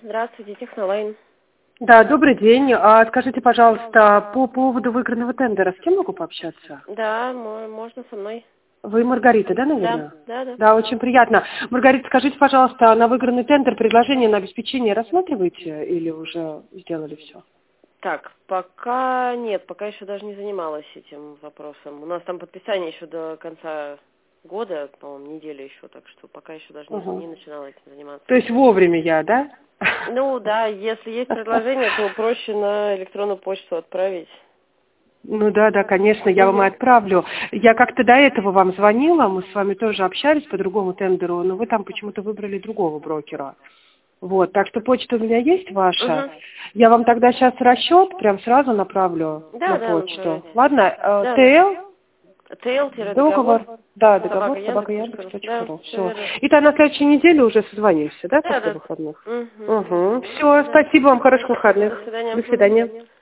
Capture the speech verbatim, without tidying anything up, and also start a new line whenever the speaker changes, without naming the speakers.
Здравствуйте, Технолайн.
Да, добрый день. А, скажите, пожалуйста, по поводу выигранного тендера, с кем могу пообщаться?
Да, мо- можно со мной.
Вы Маргарита, да, наверное?
Да, да, да.
Да, очень приятно. Маргарита, скажите, пожалуйста, на выигранный тендер предложение на обеспечение рассматриваете или уже сделали все?
Так, пока нет, пока еще даже не занималась этим вопросом. У нас там подписание еще до конца года, по-моему, неделя еще, так что пока еще даже не,
Ага.
не начинала этим заниматься.
То есть вовремя я, да?
Ну да, если есть предложение, то проще на электронную почту отправить.
Ну да, да, конечно, я вам и отправлю. Я как-то до этого вам звонила, мы с вами тоже общались по другому тендеру, но вы там почему-то выбрали другого брокера. Вот, так что почта у меня есть ваша.
Угу.
Я вам тогда сейчас расчет прям сразу направлю
Да,
на
да,
почту.
направляйте.
Ладно, э,
Да,
ТЛ,
ТЛ-договор.
договор, да, договор,
Собака
собака
Яндекс точка ру.
Яндекс точка
Да,
ру.
все
Все.
верно.
И то на следующей неделе уже созвонимся, да,
Да,
после
да.
выходных?
Угу.
Угу. Все, спасибо вам, хороших
До
выходных.
свидания.
До свидания.